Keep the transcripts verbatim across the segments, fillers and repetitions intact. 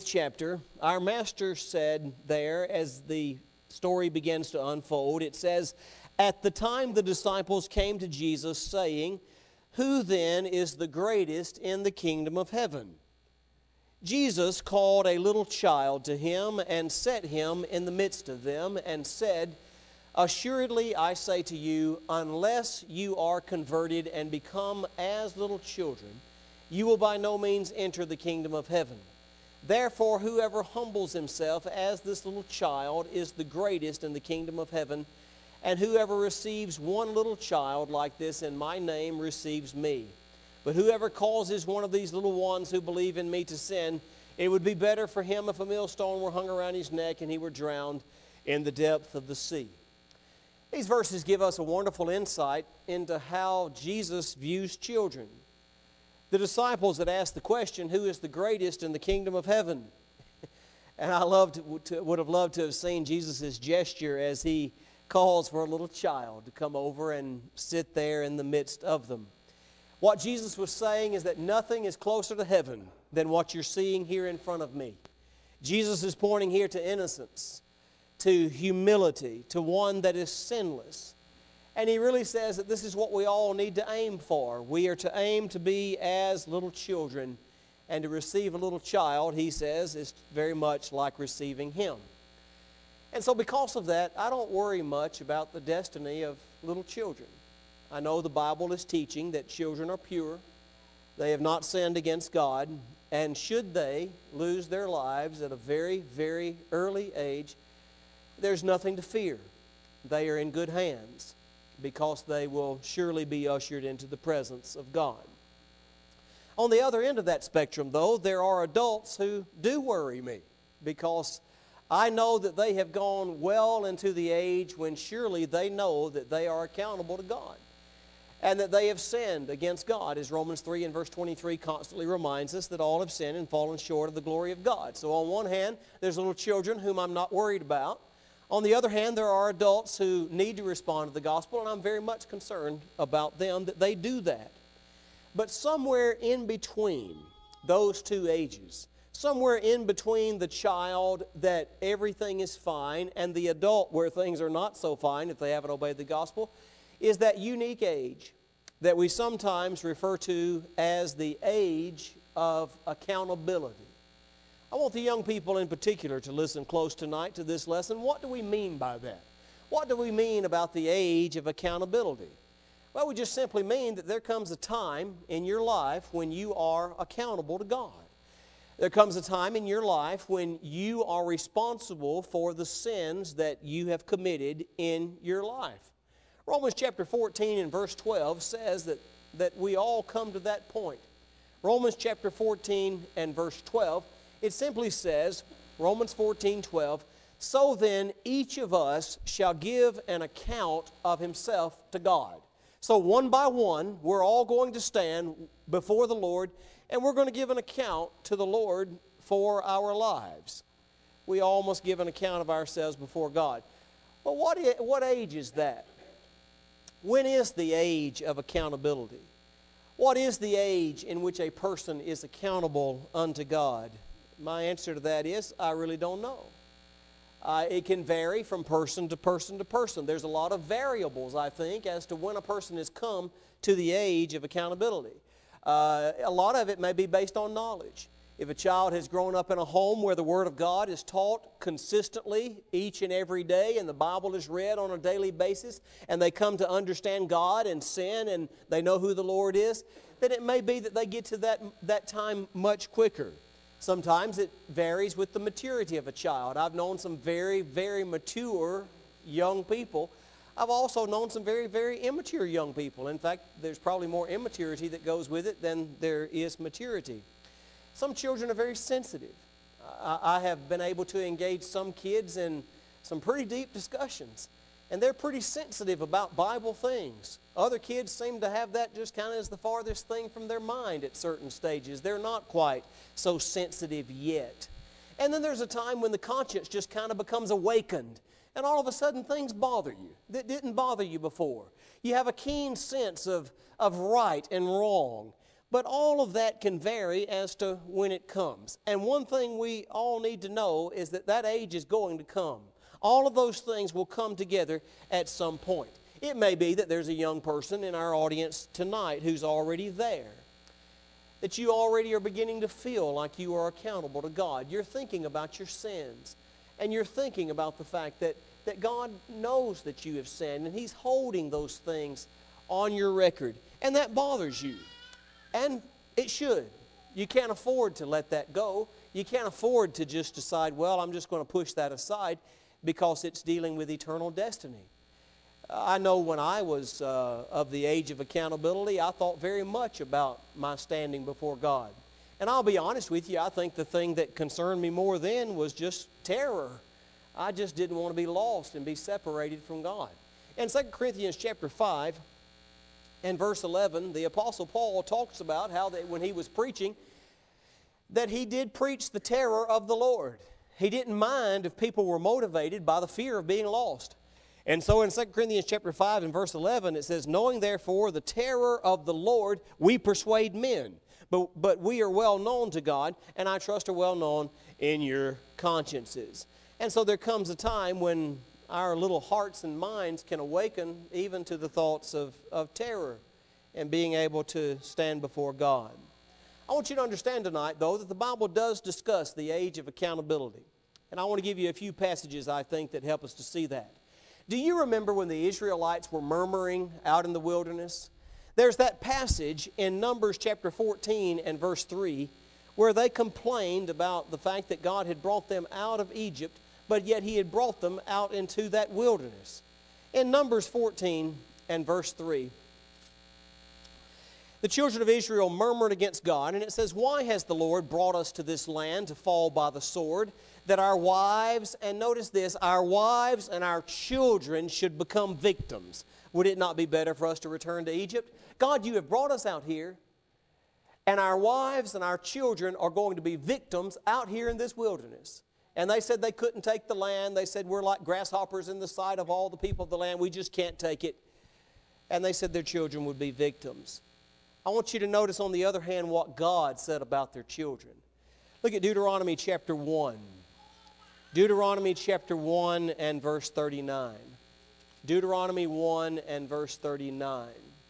chapter, our master said there, as the story begins to unfold, it says, "At the time the disciples came to Jesus, saying, 'Who then is the greatest in the kingdom of heaven?' Jesus called a little child to him and set him in the midst of them and said, 'Assuredly I say to you, unless you are converted and become as little children, you will by no means enter the kingdom of heaven. Therefore, whoever humbles himself as this little child is the greatest in the kingdom of heaven, and whoever receives one little child like this in my name receives me. But whoever causes one of these little ones who believe in me to sin, it would be better for him if a millstone were hung around his neck and he were drowned in the depth of the sea.'" These verses give us a wonderful insight into how Jesus views children. The disciples had asked the question, who is the greatest in the kingdom of heaven? And I loved to, would have loved to have seen Jesus' gesture as he calls for a little child to come over and sit there in the midst of them. What Jesus was saying is that nothing is closer to heaven than what you're seeing here in front of me. Jesus is pointing here to innocence, to humility, to one that is sinless. And he really says that this is what we all need to aim for. We are to aim to be as little children, and to receive a little child, he says, is very much like receiving him. And so because of that, I don't worry much about the destiny of little children. I know the Bible is teaching that children are pure. They have not sinned against God. And should they lose their lives at a very, very early age, there's nothing to fear. They are in good hands, because they will surely be ushered into the presence of God. On the other end of that spectrum, though, there are adults who do worry me, because I know that they have gone well into the age when surely they know that they are accountable to God, and that they have sinned against God, as Romans three and verse twenty-three constantly reminds us that all have sinned and fallen short of the glory of God. So on one hand, there's little children whom I'm not worried about. On the other hand, there are adults who need to respond to the gospel, and I'm very much concerned about them that they do that. But somewhere in between those two ages, somewhere in between the child that everything is fine and the adult where things are not so fine if they haven't obeyed the gospel, is that unique age that we sometimes refer to as the age of accountability. I want the young people in particular to listen close tonight to this lesson. What do we mean by that? What do we mean about the age of accountability? Well, we just simply mean that there comes a time in your life when you are accountable to God. There comes a time in your life when you are responsible for the sins that you have committed in your life. Romans chapter fourteen and verse twelve says that, that we all come to that point. Romans chapter fourteen and verse twelve, it simply says, Romans fourteen twelve, "So then each of us shall give an account of himself to God." So one by one, we're all going to stand before the Lord, and we're going to give an account to the Lord for our lives. We all must give an account of ourselves before God. Well, what, what age is that? When is the age of accountability? What is the age in which a person is accountable unto God? My answer to that is, I really don't know. Uh, it can vary from person to person to person. There's a lot of variables, I think, as to when a person has come to the age of accountability. Uh, a lot of it may be based on knowledge. If a child has grown up in a home where the Word of God is taught consistently each and every day, and the Bible is read on a daily basis, and they come to understand God and sin, and they know who the Lord is, then it may be that they get to that, that time much quicker. Sometimes it varies with the maturity of a child. I've known some very, very mature young people. I've also known some very, very immature young people. In fact, there's probably more immaturity that goes with it than there is maturity. Some children are very sensitive. I, I have been able to engage some kids in some pretty deep discussions, and they're pretty sensitive about Bible things. Other kids seem to have that just kind of as the farthest thing from their mind at certain stages. They're not quite so sensitive yet. And then there's a time when the conscience just kind of becomes awakened, and all of a sudden things bother you that didn't bother you before. You have a keen sense of, of right and wrong. But all of that can vary as to when it comes. And one thing we all need to know is that that age is going to come. All of those things will come together at some point. It may be that there's a young person in our audience tonight who's already there, that you already are beginning to feel like you are accountable to God. You're thinking about your sins, and you're thinking about the fact that, that God knows that you have sinned, and He's holding those things on your record, and that bothers you. And it should. You can't afford to let that go. You can't afford to just decide, well, I'm just going to push that aside because it's dealing with eternal destiny. I know when I was uh, of the age of accountability, I thought very much about my standing before God. And I'll be honest with you, I think the thing that concerned me more then was just terror. I just didn't want to be lost and be separated from God. In Second Corinthians chapter five and verse eleven, the Apostle Paul talks about how that when he was preaching, that he did preach the terror of the Lord. He didn't mind if people were motivated by the fear of being lost. And so in Second Corinthians chapter five and verse eleven, it says, knowing therefore the terror of the Lord, we persuade men. But, but we are well known to God, and I trust are well known in your consciences. And so there comes a time when our little hearts and minds can awaken even to the thoughts of, of terror and being able to stand before God. I want you to understand tonight, though, that the Bible does discuss the age of accountability. And I want to give you a few passages, I think, that help us to see that. Do you remember when the Israelites were murmuring out in the wilderness? There's that passage in Numbers chapter fourteen and verse three where they complained about the fact that God had brought them out of Egypt, but yet He had brought them out into that wilderness. In Numbers fourteen and verse three, the children of Israel murmured against God, and it says, why has the Lord brought us to this land to fall by the sword, that our wives, and notice this, our wives and our children should become victims? Would it not be better for us to return to Egypt? God, you have brought us out here, and our wives and our children are going to be victims out here in this wilderness. And they said they couldn't take the land. They said, we're like grasshoppers in the sight of all the people of the land. We just can't take it. And they said their children would be victims. I want you to notice, on the other hand, what God said about their children. Look at Deuteronomy chapter one. Deuteronomy chapter one and verse thirty-nine. Deuteronomy one and verse thirty-nine.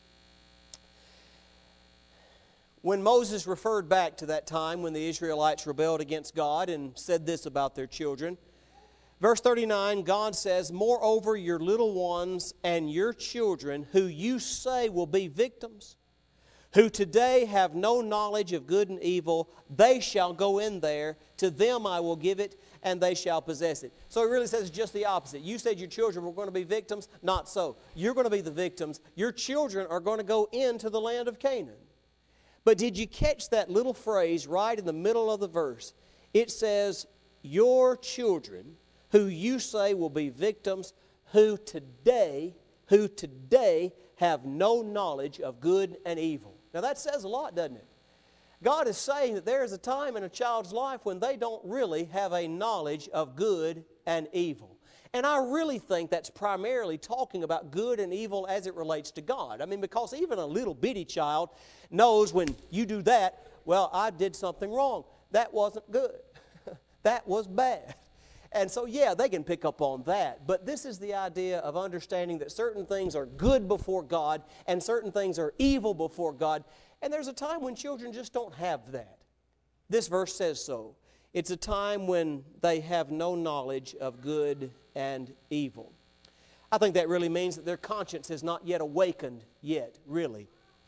When Moses referred back to that time when the Israelites rebelled against God and said this about their children, verse thirty-nine, God says, moreover, your little ones and your children, who you say will be victims, who today have no knowledge of good and evil, they shall go in there. To them I will give it, and they shall possess it. So it really says just the opposite. You said your children were going to be victims. Not so. You're going to be the victims. Your children are going to go into the land of Canaan. But did you catch that little phrase right in the middle of the verse? It says, your children, who you say will be victims, who today, who today have no knowledge of good and evil. Now that says a lot, doesn't it? God is saying that there is a time in a child's life when they don't really have a knowledge of good and evil. And I really think that's primarily talking about good and evil as it relates to God. I mean, because even a little bitty child knows when you do that, well, I did something wrong. That wasn't good. That was bad. And so, yeah, they can pick up on that. But this is the idea of understanding that certain things are good before God and certain things are evil before God. And there's a time when children just don't have that. This verse says so. It's a time when they have no knowledge of good and evil. I think that really means that their conscience has not yet awakened yet, really.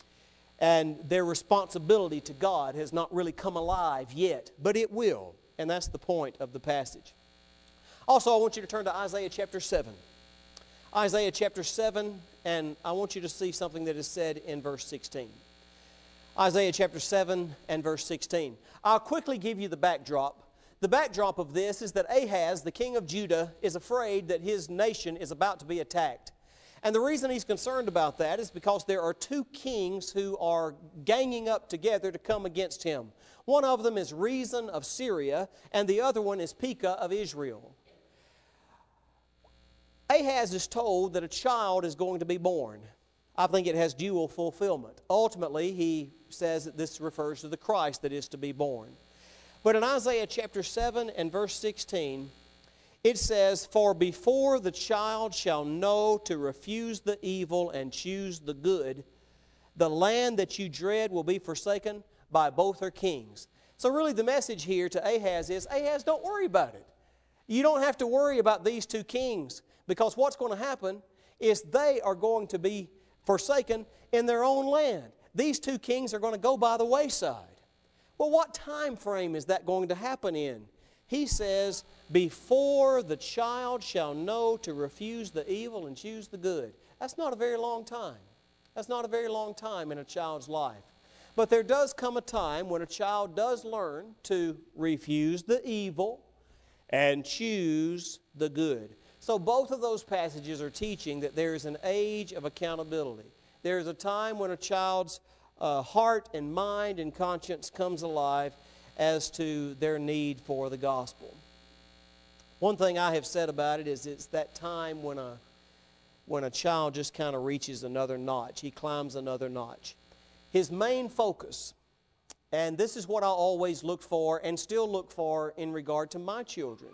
And their responsibility to God has not really come alive yet, but it will. And that's the point of the passage. Also, I want you to turn to Isaiah chapter seven. Isaiah chapter seven, and I want you to see something that is said in verse sixteen. Isaiah chapter seven and verse sixteen. I'll quickly give you the backdrop. The backdrop of this is that Ahaz, the king of Judah, is afraid that his nation is about to be attacked. And the reason he's concerned about that is because there are two kings who are ganging up together to come against him. One of them is Rezin of Syria, and the other one is Pekah of Israel. Ahaz is told that a child is going to be born. I think it has dual fulfillment. Ultimately, he says that this refers to the Christ that is to be born. But in Isaiah chapter seven and verse sixteen, it says, "For before the child shall know to refuse the evil and choose the good, the land that you dread will be forsaken by both her kings." So really the message here to Ahaz is, Ahaz, don't worry about it. You don't have to worry about these two kings, because what's going to happen is they are going to be forsaken in their own land. These two kings are going to go by the wayside. Well, what time frame is that going to happen in? He says, before the child shall know to refuse the evil and choose the good. That's not a very long time. That's not a very long time in a child's life. But there does come a time when a child does learn to refuse the evil and choose the good. So both of those passages are teaching that there is an age of accountability. There is a time when a child's uh, heart and mind and conscience comes alive as to their need for the gospel. One thing I have said about it is it's that time when a, when a child just kind of reaches another notch. He climbs another notch. His main focus, and this is what I always look for and still look for in regard to my children,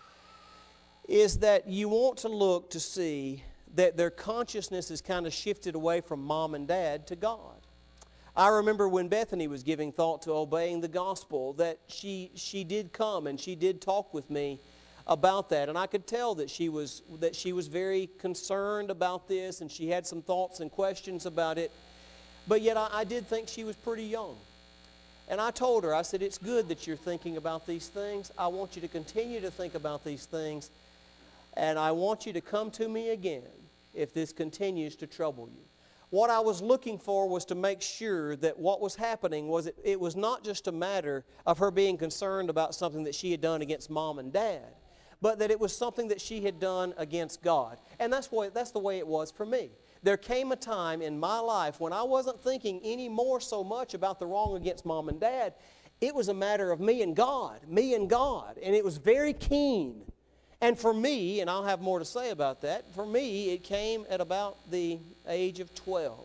is that you want to look to see that their consciousness is kind of shifted away from mom and dad to God. I remember when Bethany was giving thought to obeying the gospel, that she she did come and she did talk with me about that, and I could tell that she was that she was very concerned about this, and she had some thoughts and questions about it. But yet I, I did think she was pretty young. And I told her, I said, it's good that you're thinking about these things. I want you to continue to think about these things, and I want you to come to me again if this continues to trouble you. What I was looking for was to make sure that what was happening was it, it was not just a matter of her being concerned about something that she had done against mom and dad, but that it was something that she had done against God. And that's, what, that's the way it was for me. There came a time in my life when I wasn't thinking any more so much about the wrong against mom and dad. It was a matter of me and God, me and God, and it was very keen. And for me, and I'll have more to say about that, for me it came at about the age of twelve.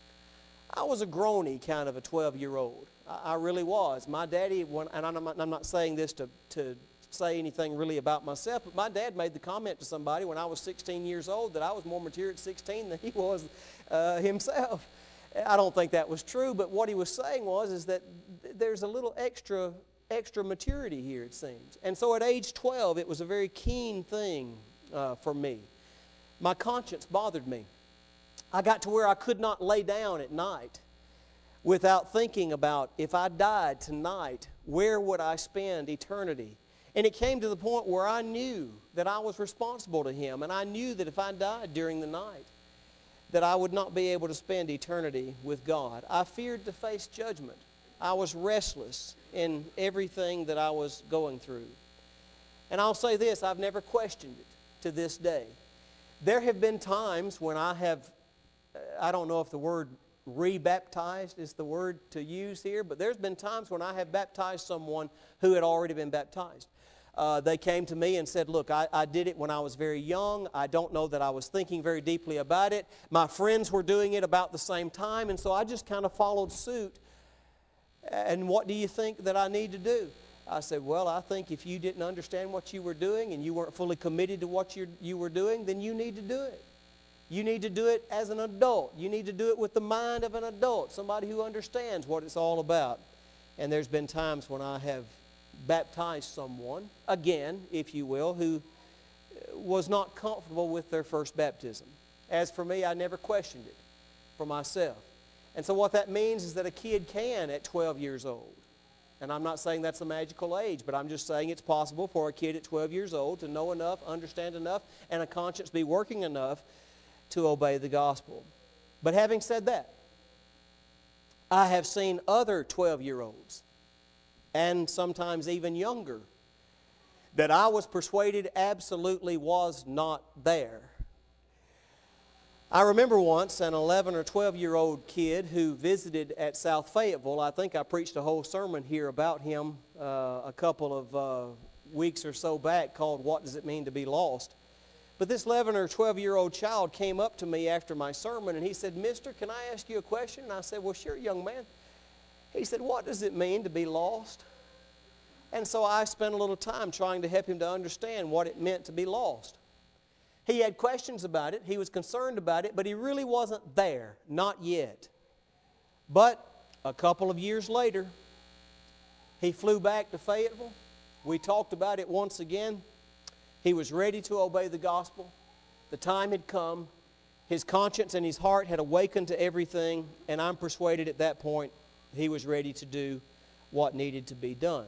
I was a groany kind of a twelve-year-old. I, I really was. My daddy, when, and I'm not, I'm not saying this to, to say anything really about myself, but my dad made the comment to somebody when I was sixteen years old that I was more mature at sixteen than he was uh, himself. I don't think that was true, but what he was saying was is that there's a little extra extra maturity here, it seems. And so at age twelve, it was a very keen thing uh, for me. My conscience bothered me. I got to where I could not lay down at night without thinking about, if I died tonight, where would I spend eternity? And it came to the point where I knew that I was responsible to Him, and I knew that if I died during the night, that I would not be able to spend eternity with God. I feared to face judgment. I was restless in everything that I was going through. And I'll say this, I've never questioned it to this day. There have been times when I have, I don't know if the word re-baptized is the word to use here, but there's been times when I have baptized someone who had already been baptized. Uh, they came to me and said, look, I, I did it when I was very young. I don't know that I was thinking very deeply about it. My friends were doing it about the same time, and so I just kind of followed suit. And what do you think that I need to do? I said, well, I think if you didn't understand what you were doing and you weren't fully committed to what you you were doing, then you need to do it. You need to do it as an adult. You need to do it with the mind of an adult, somebody who understands what it's all about. And there's been times when I have baptized someone, again, if you will, who was not comfortable with their first baptism. As for me, I never questioned it for myself. And so what that means is that a kid can at twelve years old. And I'm not saying that's a magical age, but I'm just saying it's possible for a kid at twelve years old to know enough, understand enough, and a conscience be working enough to obey the gospel. But having said that, I have seen other twelve-year-olds, and sometimes even younger, that I was persuaded absolutely was not there. I remember once an eleven or twelve-year-old kid who visited at South Fayetteville. I think I preached a whole sermon here about him uh, a couple of uh, weeks or so back called What Does It Mean to Be Lost? But this eleven or twelve-year-old child came up to me after my sermon, and he said, "Mister, can I ask you a question?" And I said, "Well, sure, young man." He said, "What does it mean to be lost?" And so I spent a little time trying to help him to understand what it meant to be lost. He had questions about it. He was concerned about it, but he really wasn't there, not yet. But a couple of years later, he flew back to Fayetteville. We talked about it once again. He was ready to obey the gospel. The time had come. His conscience and his heart had awakened to everything, and I'm persuaded at that point he was ready to do what needed to be done.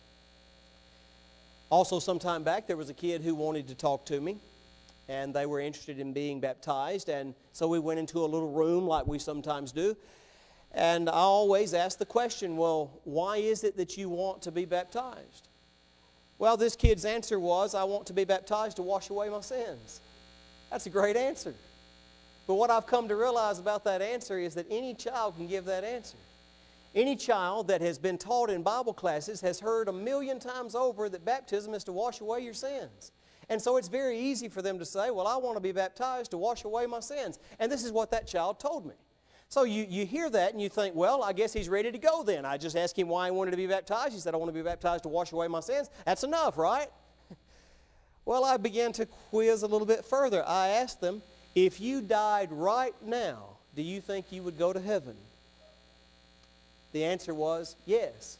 Also, some time back, there was a kid who wanted to talk to me, and they were interested in being baptized, and so we went into a little room like we sometimes do, and I always ask the question, well, why is it that you want to be baptized? Well, this kid's answer was, "I want to be baptized to wash away my sins." That's a great answer. But what I've come to realize about that answer is that any child can give that answer. Any child that has been taught in Bible classes has heard a million times over that baptism is to wash away your sins. And so it's very easy for them to say, "Well, I want to be baptized to wash away my sins." And this is what that child told me. So you, you hear that and you think, well, I guess he's ready to go then. I just asked him why he wanted to be baptized. He said, "I want to be baptized to wash away my sins." That's enough, right? Well, I began to quiz a little bit further. I asked them, if you died right now, do you think you would go to heaven? The answer was yes.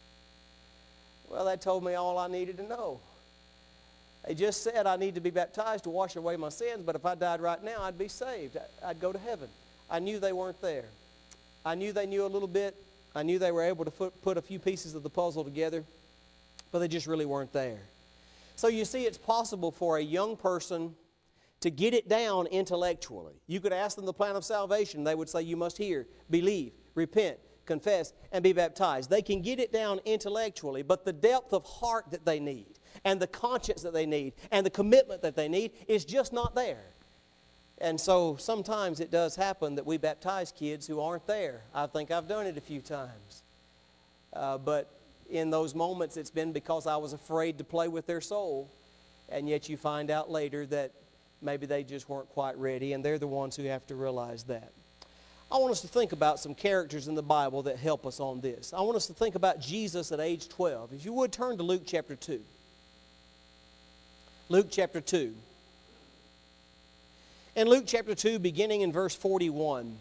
Well, that told me all I needed to know. They just said I need to be baptized to wash away my sins, but if I died right now, I'd be saved. I'd go to heaven. I knew they weren't there. I knew they knew a little bit. I knew they were able to put a few pieces of the puzzle together, but they just really weren't there. So you see, it's possible for a young person to get it down intellectually. You could ask them the plan of salvation. They would say, you must hear, believe, repent, confess, and be baptized. They can get it down intellectually, but the depth of heart that they need, and the conscience that they need, and the commitment that they need is just not there. And so sometimes it does happen that we baptize kids who aren't there. I think I've done it a few times. Uh, but in those moments, it's been because I was afraid to play with their soul. And yet you find out later that maybe they just weren't quite ready, and they're the ones who have to realize that. I want us to think about some characters in the Bible that help us on this. I want us to think about Jesus at age twelve. If you would, turn to Luke chapter two. Luke chapter two. In Luke chapter two, beginning in verse forty-one,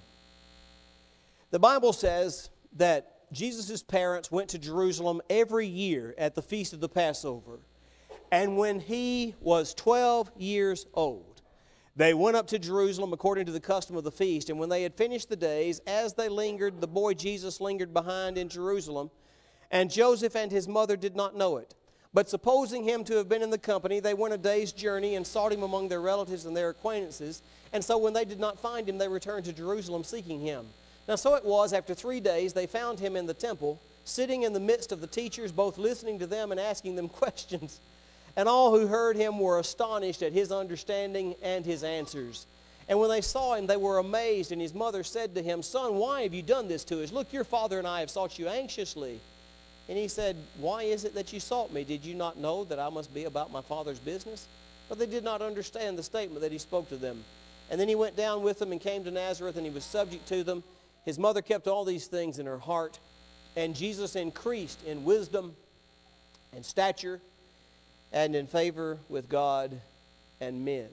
the Bible says that Jesus' parents went to Jerusalem every year at the feast of the Passover. And when he was twelve years old, they went up to Jerusalem according to the custom of the feast. And when they had finished the days, as they lingered, the boy Jesus lingered behind in Jerusalem. And Joseph and his mother did not know it. But supposing him to have been in the company, they went a day's journey and sought him among their relatives and their acquaintances. And so when they did not find him, they returned to Jerusalem seeking him. Now so it was, after three days, they found him in the temple, sitting in the midst of the teachers, both listening to them and asking them questions. And all who heard him were astonished at his understanding and his answers. And when they saw him, they were amazed. And his mother said to him, "Son, why have you done this to us? Look, your father and I have sought you anxiously." And he said, "Why is it that you sought me? Did you not know that I must be about my father's business?" But they did not understand the statement that he spoke to them. And then he went down with them and came to Nazareth, and he was subject to them. His mother kept all these things in her heart. And Jesus increased in wisdom and stature and in favor with God and men.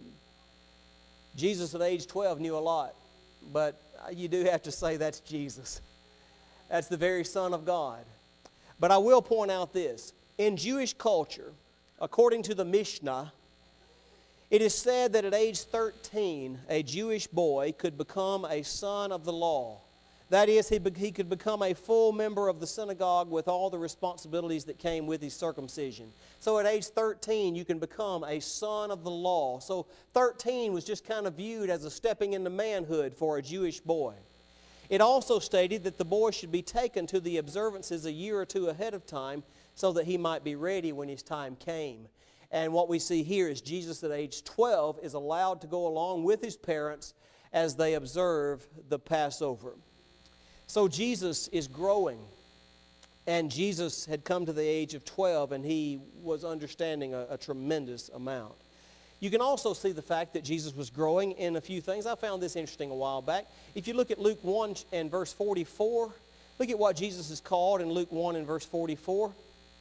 Jesus at age twelve knew a lot, but you do have to say that's Jesus. That's the very Son of God. But I will point out this. In Jewish culture, according to the Mishnah, it is said that at age thirteen, a Jewish boy could become a son of the law. That is, he, be, he could become a full member of the synagogue with all the responsibilities that came with his circumcision. So at age thirteen, you can become a son of the law. So thirteen was just kind of viewed as a stepping into manhood for a Jewish boy. It also stated that the boy should be taken to the observances a year or two ahead of time so that he might be ready when his time came. And what we see here is Jesus at age twelve is allowed to go along with his parents as they observe the Passover. So Jesus is growing, and Jesus had come to the age of twelve, and he was understanding a, a tremendous amount. You can also see the fact that Jesus was growing in a few things. I found this interesting a while back. If you look at Luke one and verse forty-four, look at what Jesus is called in Luke one and verse forty-four.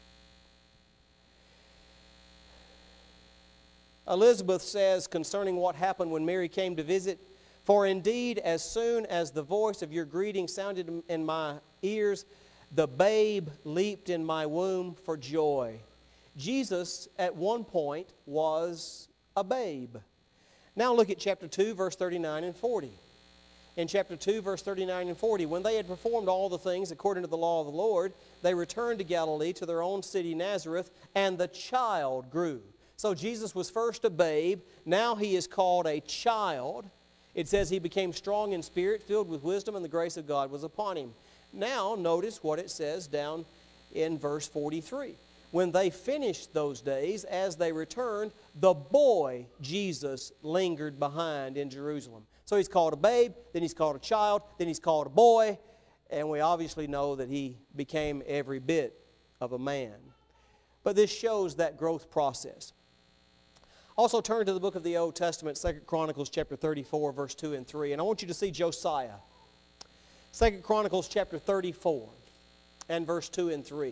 Elizabeth says concerning what happened when Mary came to visit, "For indeed, as soon as the voice of your greeting sounded in my ears, the babe leaped in my womb for joy." Jesus, at one point, was a babe. Now look at chapter two, verse thirty-nine and forty. In chapter two, verse thirty-nine and forty, when they had performed all the things according to the law of the Lord, they returned to Galilee, to their own city Nazareth, and the child grew. So Jesus was first a babe, now he is called a child. It says he became strong in spirit, filled with wisdom, and the grace of God was upon him. Now notice what it says down in verse forty-three. When they finished those days, as they returned, the boy Jesus lingered behind in Jerusalem. So he's called a babe, then he's called a child, then he's called a boy, and we obviously know that he became every bit of a man. But this shows that growth process. Also turn to the book of the Old Testament, Second Chronicles chapter thirty-four, verse two and three, and I want you to see Josiah. Second Chronicles chapter thirty-four and verse two and three.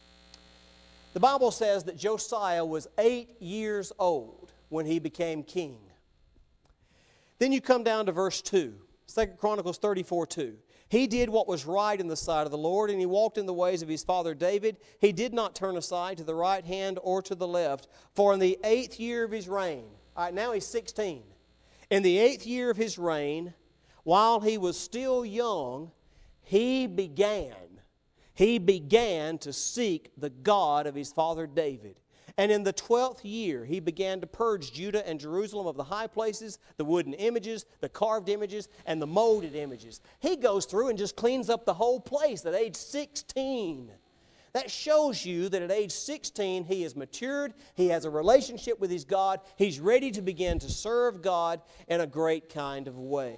The Bible says that Josiah was eight years old when he became king. Then you come down to verse two, Second Chronicles thirty-four, two. He did what was right in the sight of the Lord, and he walked in the ways of his father David. He did not turn aside to the right hand or to the left. For in the eighth year of his reign, all right, now he's sixteen. In the eighth year of his reign, while he was still young, he began He began to seek the God of his father David. And in the twelfth year, he began to purge Judah and Jerusalem of the high places, the wooden images, the carved images, and the molded images. He goes through and just cleans up the whole place at age sixteen. That shows you that at age sixteen, he is matured, he has a relationship with his God, he's ready to begin to serve God in a great kind of way.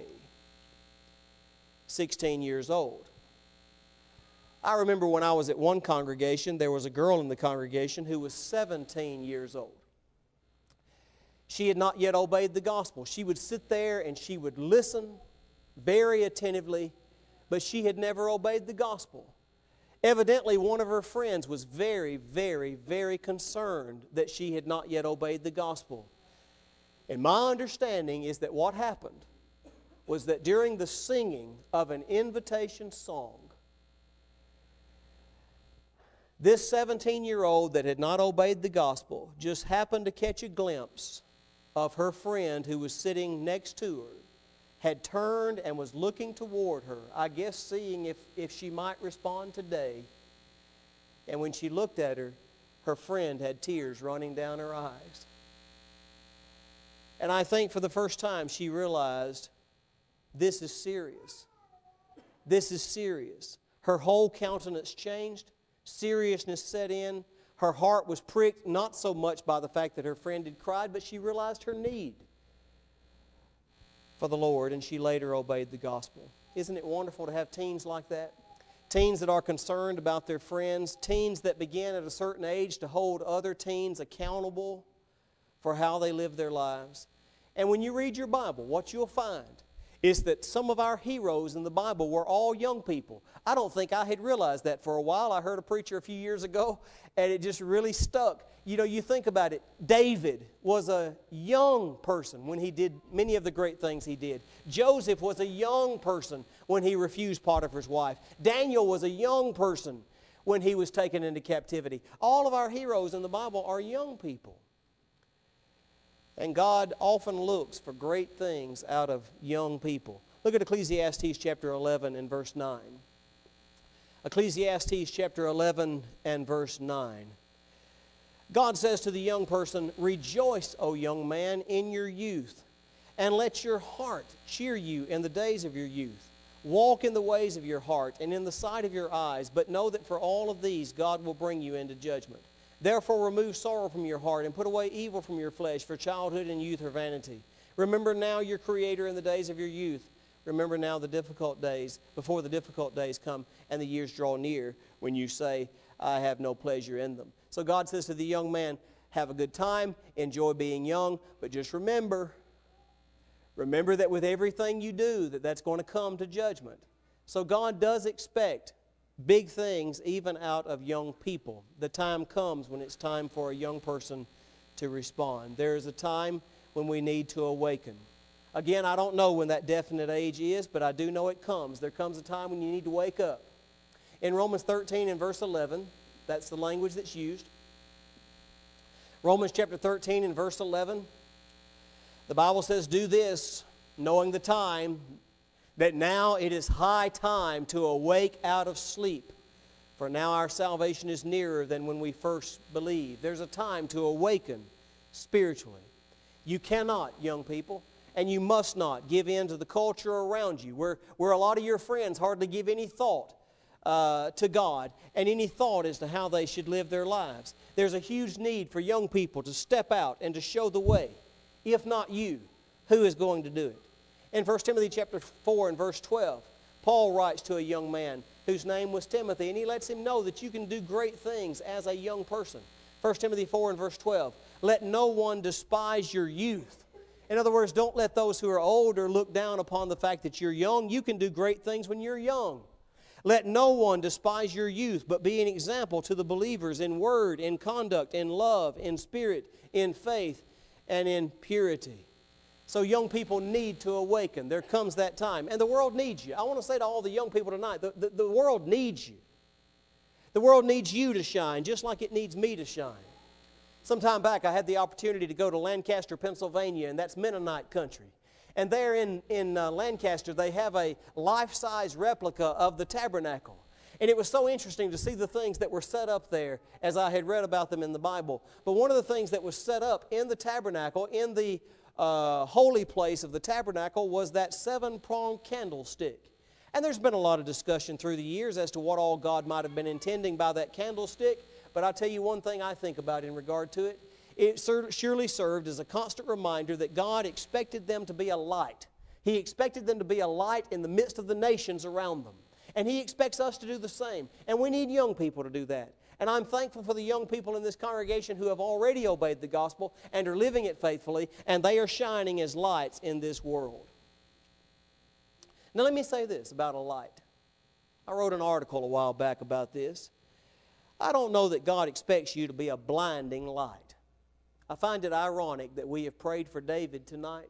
sixteen years old. I remember when I was at one congregation, there was a girl in the congregation who was seventeen years old. She had not yet obeyed the gospel. She would sit there and she would listen very attentively, but she had never obeyed the gospel. Evidently, one of her friends was very, very, very concerned that she had not yet obeyed the gospel. And my understanding is that what happened was that during the singing of an invitation song, this seventeen-year-old that had not obeyed the gospel just happened to catch a glimpse of her friend who was sitting next to her, had turned and was looking toward her, I guess seeing if, if she might respond today. And when she looked at her, her friend had tears running down her eyes. And I think for the first time she realized, this is serious. This is serious. Her whole countenance changed. Seriousness set in. Her heart was pricked, not so much by the fact that her friend had cried, but she realized her need for the Lord, and she later obeyed the gospel. Isn't it wonderful to have teens like that? Teens that are concerned about their friends, teens that begin at a certain age to hold other teens accountable for how they live their lives. And when you read your Bible, what you'll find is that some of our heroes in the Bible were all young people. I don't think I had realized that for a while. I heard a preacher a few years ago, and it just really stuck. You know, you think about it. David was a young person when he did many of the great things he did. Joseph was a young person when he refused Potiphar's wife. Daniel was a young person when he was taken into captivity. All of our heroes in the Bible are young people. And God often looks for great things out of young people. Look at Ecclesiastes chapter eleven and verse nine. Ecclesiastes chapter eleven and verse nine. God says to the young person, "Rejoice, O young man, in your youth, and let your heart cheer you in the days of your youth. Walk in the ways of your heart and in the sight of your eyes, but know that for all of these God will bring you into judgment. Therefore remove sorrow from your heart and put away evil from your flesh, for childhood and youth are vanity. Remember now your Creator in the days of your youth. Remember now the difficult days, before the difficult days come and the years draw near, when you say, I have no pleasure in them." So God says to the young man, have a good time, enjoy being young, but just remember, remember that with everything you do, that that's going to come to judgment. So God does expect big things even out of young people. The time comes when it's time for a young person to respond. There is a time when we need to awaken. Again, I don't know when that definite age is, but I do know it comes. There comes a time when you need to wake up. In Romans thirteen and verse eleven, that's the language that's used. Romans chapter thirteen and verse eleven, the Bible says, "Do this, knowing the time, that now it is high time to awake out of sleep. For now our salvation is nearer than when we first believed." There's a time to awaken spiritually. You cannot, young people, and you must not give in to the culture around you, where, where a lot of your friends hardly give any thought uh, to God and any thought as to how they should live their lives. There's a huge need for young people to step out and to show the way. If not you, who is going to do it? In First Timothy chapter four and verse twelve, Paul writes to a young man whose name was Timothy, and he lets him know that you can do great things as a young person. First Timothy four and verse twelve, "Let no one despise your youth." In other words, don't let those who are older look down upon the fact that you're young. You can do great things when you're young. "Let no one despise your youth, but be an example to the believers in word, in conduct, in love, in spirit, in faith, and in purity." So young people need to awaken. There comes that time. And the world needs you. I want to say to all the young people tonight, the, the, the world needs you. The world needs you to shine, just like it needs me to shine. Some time back, I had the opportunity to go to Lancaster, Pennsylvania, and that's Mennonite country. And there in, in uh, Lancaster, they have a life-size replica of the tabernacle. And it was so interesting to see the things that were set up there as I had read about them in the Bible. But one of the things that was set up in the tabernacle, in the uh, holy place of the tabernacle, was that seven-pronged candlestick. And there's been a lot of discussion through the years as to what all God might have been intending by that candlestick. But I'll tell you one thing I think about in regard to it. It surely served as a constant reminder that God expected them to be a light. He expected them to be a light in the midst of the nations around them. And He expects us to do the same. And we need young people to do that. And I'm thankful for the young people in this congregation who have already obeyed the gospel and are living it faithfully, and they are shining as lights in this world. Now let me say this about a light. I wrote an article a while back about this. I don't know that God expects you to be a blinding light. I find it ironic that we have prayed for David tonight,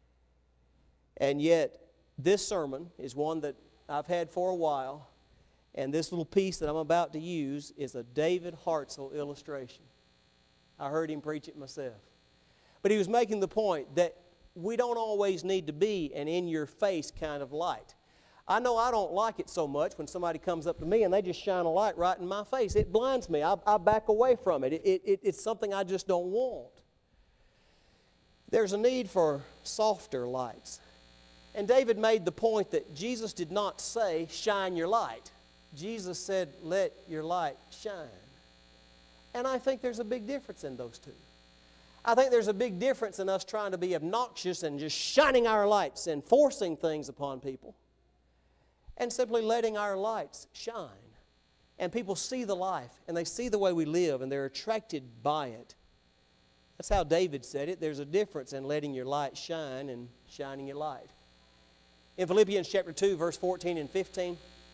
and yet this sermon is one that I've had for a while, and this little piece that I'm about to use is a David Hartzell illustration. I heard him preach it myself. But he was making the point that we don't always need to be an in-your-face kind of light. I know I don't like it so much when somebody comes up to me and they just shine a light right in my face. It blinds me. I, I back away from it. It, it. It's something I just don't want. There's a need for softer lights. And David made the point that Jesus did not say, "Shine your light." Jesus said, "Let your light shine." And I think there's a big difference in those two. I think there's a big difference in us trying to be obnoxious and just shining our lights and forcing things upon people, and simply letting our lights shine. And people see the life, and they see the way we live, and they're attracted by it. That's how David said it. There's a difference in letting your light shine and shining your light. In Philippians chapter two, verse fourteen and fifteen,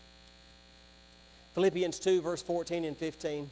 Philippians two, verse fourteen and fifteen,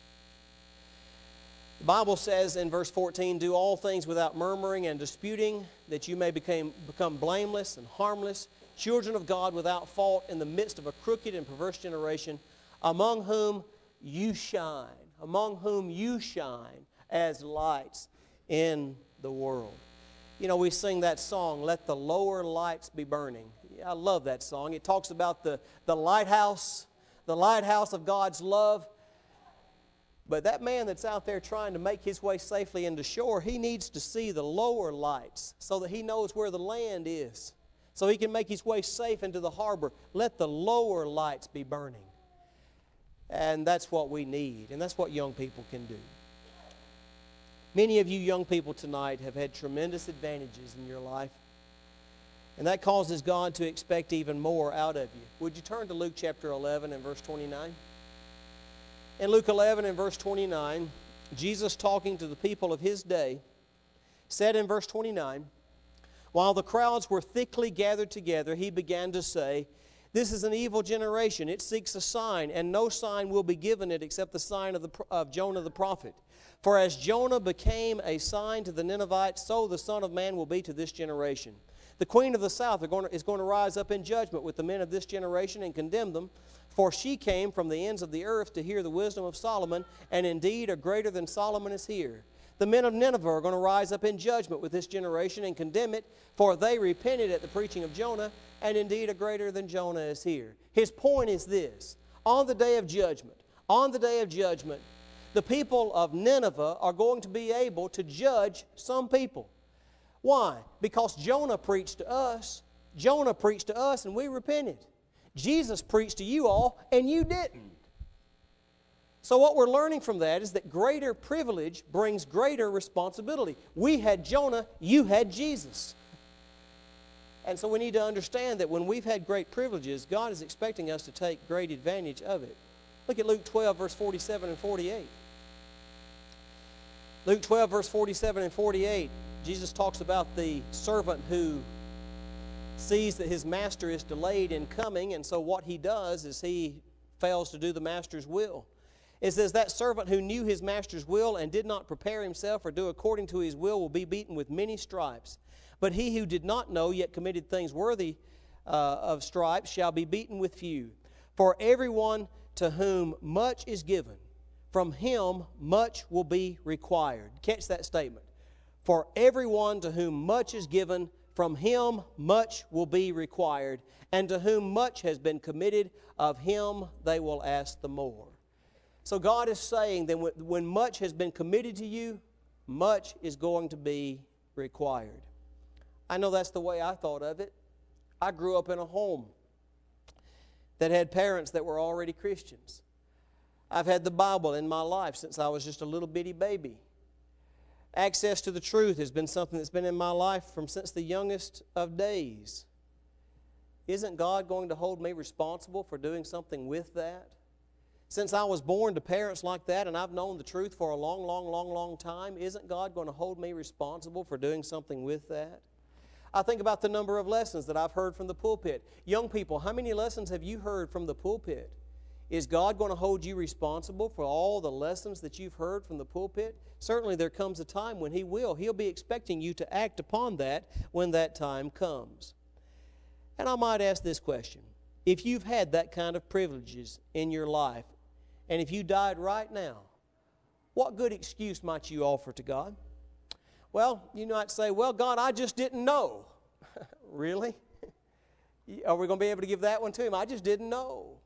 the Bible says in verse fourteen, "Do all things without murmuring and disputing, that you may become, become blameless and harmless, children of God without fault in the midst of a crooked and perverse generation, among whom you shine," among whom you shine as lights in the world. You know, we sing that song, "Let the lower lights be burning." I love that song. It talks about the, the lighthouse, the lighthouse of God's love. But that man that's out there trying to make his way safely into shore, he needs to see the lower lights so that he knows where the land is, so he can make his way safe into the harbor. Let the lower lights be burning. And that's what we need, and that's what young people can do. Many of you young people tonight have had tremendous advantages in your life, and that causes God to expect even more out of you. Would you turn to Luke chapter eleven and verse twenty-nine? In Luke eleven and verse twenty-nine, Jesus, talking to the people of his day, said in verse twenty-nine, while the crowds were thickly gathered together, he began to say, this is an evil generation. It seeks a sign, and no sign will be given it except the sign of, the, of Jonah the prophet. For as Jonah became a sign to the Ninevites, so the Son of Man will be to this generation. The queen of the south are going to, is going to rise up in judgment with the men of this generation and condemn them. For she came from the ends of the earth to hear the wisdom of Solomon, and indeed a greater than Solomon is here. The men of Nineveh are going to rise up in judgment with this generation and condemn it, for they repented at the preaching of Jonah, and indeed a greater than Jonah is here. His point is this: on the day of judgment, on the day of judgment, the people of Nineveh are going to be able to judge some people. Why? Because Jonah preached to us. Jonah preached to us and we repented. Jesus preached to you all and you didn't. So what we're learning from that is that greater privilege brings greater responsibility. We had Jonah, you had Jesus. And so we need to understand that when we've had great privileges, God is expecting us to take great advantage of it. Look at Luke twelve, verse forty-seven and forty-eight. Luke twelve, verse forty-seven and forty-eight, Jesus talks about the servant who sees that his master is delayed in coming, and so what he does is he fails to do the master's will. It says, that servant who knew his master's will and did not prepare himself or do according to his will will be beaten with many stripes. But he who did not know yet committed things worthy uh, of stripes shall be beaten with few. For everyone to whom much is given, from him much will be required. Catch that statement. For everyone to whom much is given, from him much will be required. And to whom much has been committed, of him they will ask the more. So God is saying that when much has been committed to you, much is going to be required. I know that's the way I thought of it. I grew up in a home that had parents that were already Christians. I've had the Bible in my life since I was just a little bitty baby. Access to the truth has been something that's been in my life from since the youngest of days. Isn't God going to hold me responsible for doing something with that? Since I was born to parents like that and I've known the truth for a long, long, long, long time, isn't God going to hold me responsible for doing something with that? I think about the number of lessons that I've heard from the pulpit. Young people, how many lessons have you heard from the pulpit? Is God going to hold you responsible for all the lessons that you've heard from the pulpit? Certainly there comes a time when He will. He'll be expecting you to act upon that when that time comes. And I might ask this question. If you've had that kind of privileges in your life, and if you died right now, what good excuse might you offer to God? Well, you might say, well, God, I just didn't know. Really? Are we going to be able to give that one to Him? I just didn't know.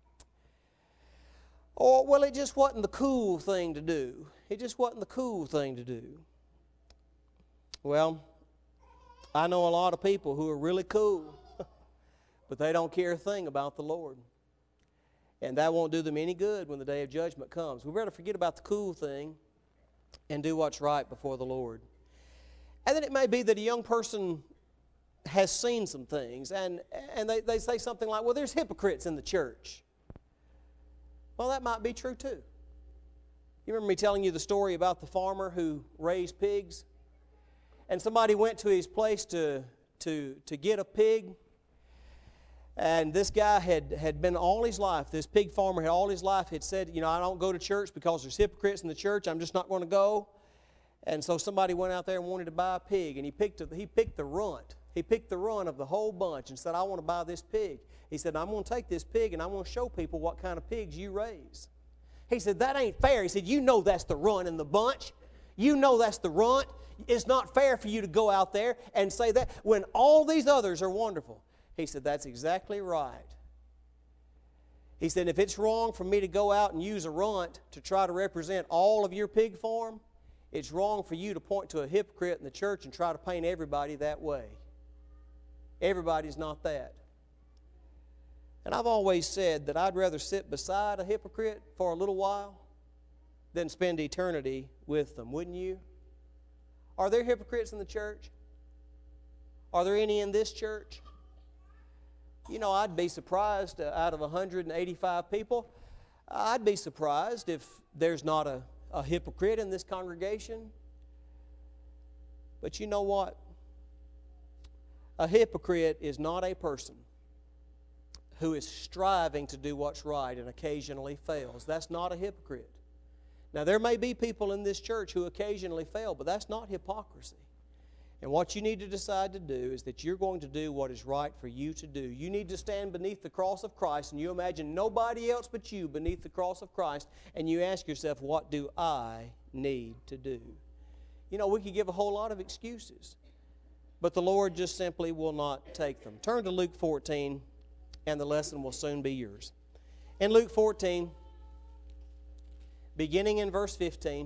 Or, well, it just wasn't the cool thing to do. It just wasn't the cool thing to do. Well, I know a lot of people who are really cool, but they don't care a thing about the Lord. And that won't do them any good when the day of judgment comes. We better forget about the cool thing and do what's right before the Lord. And then it may be that a young person has seen some things, and, and they, they say something like, well, there's hypocrites in the church. Well, that might be true too. You remember me telling you the story about the farmer who raised pigs? And somebody went to his place to, to, to get a pig. And this guy had, had been all his life, this pig farmer had all his life had said, you know, I don't go to church because there's hypocrites in the church. I'm just not going to go. And so somebody went out there and wanted to buy a pig. And he picked, a, he picked the runt. He picked the runt of the whole bunch and said, I want to buy this pig. He said, I'm going to take this pig and I'm going to show people what kind of pigs you raise. He said, that ain't fair. He said, you know that's the runt in the bunch. You know that's the runt. It's not fair for you to go out there and say that when all these others are wonderful. He said, that's exactly right. He said, if it's wrong for me to go out and use a runt to try to represent all of your pig farm, it's wrong for you to point to a hypocrite in the church and try to paint everybody that way. Everybody's not that. And I've always said that I'd rather sit beside a hypocrite for a little while than spend eternity with them, wouldn't you? Are there hypocrites in the church? Are there any in this church? You know, I'd be surprised uh, out of one hundred eighty-five people, I'd be surprised if there's not a, a hypocrite in this congregation. But you know what? A hypocrite is not a person who is striving to do what's right and occasionally fails. That's not a hypocrite. Now, there may be people in this church who occasionally fail, but that's not hypocrisy. And what you need to decide to do is that you're going to do what is right for you to do. You need to stand beneath the cross of Christ, and you imagine nobody else but you beneath the cross of Christ, and you ask yourself, what do I need to do? You know, we could give a whole lot of excuses, but the Lord just simply will not take them. Turn to Luke fourteen, and the lesson will soon be yours. In Luke fourteen, beginning in verse fifteen,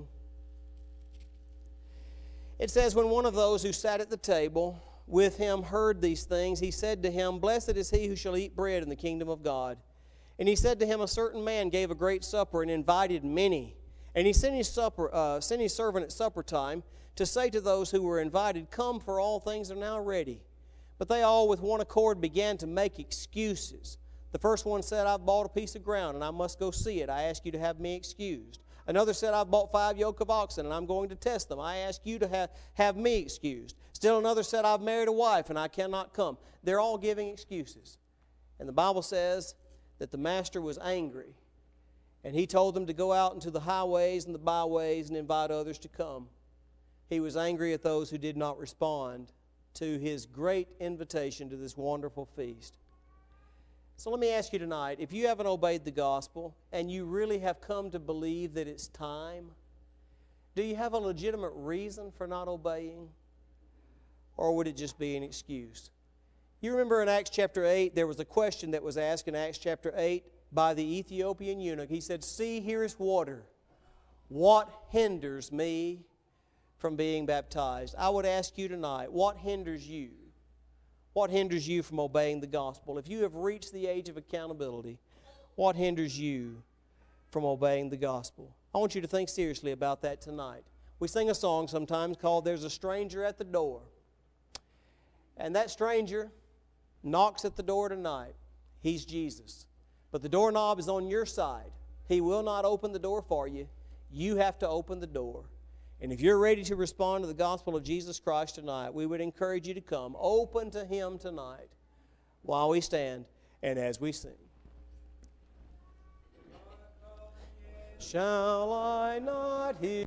it says, when one of those who sat at the table with him heard these things, he said to him, blessed is he who shall eat bread in the kingdom of God. And he said to him, a certain man gave a great supper and invited many. And he sent his, supper, uh, sent his servant at supper time to say to those who were invited, come, for all things are now ready. But they all with one accord began to make excuses. The first one said, I've bought a piece of ground and I must go see it. I ask you to have me excused. Another said, I've bought five yoke of oxen, and I'm going to test them. I ask you to have, have me excused. Still another said, I've married a wife, and I cannot come. They're all giving excuses. And the Bible says that the master was angry, and he told them to go out into the highways and the byways and invite others to come. He was angry at those who did not respond to his great invitation to this wonderful feast. So let me ask you tonight, if you haven't obeyed the gospel and you really have come to believe that it's time, do you have a legitimate reason for not obeying? Or would it just be an excuse? You remember in Acts chapter eight, there was a question that was asked in Acts chapter eight by the Ethiopian eunuch. He said, see, here is water. What hinders me from being baptized? I would ask you tonight, what hinders you? What hinders you from obeying the gospel? If you have reached the age of accountability, what hinders you from obeying the gospel? I want you to think seriously about that tonight. We sing a song sometimes called There's a Stranger at the Door. And that stranger knocks at the door tonight. He's Jesus. But the doorknob is on your side. He will not open the door for you. You have to open the door. And if you're ready to respond to the gospel of Jesus Christ tonight, we would encourage you to come. Open to Him tonight while we stand and as we sing. Shall I not hear?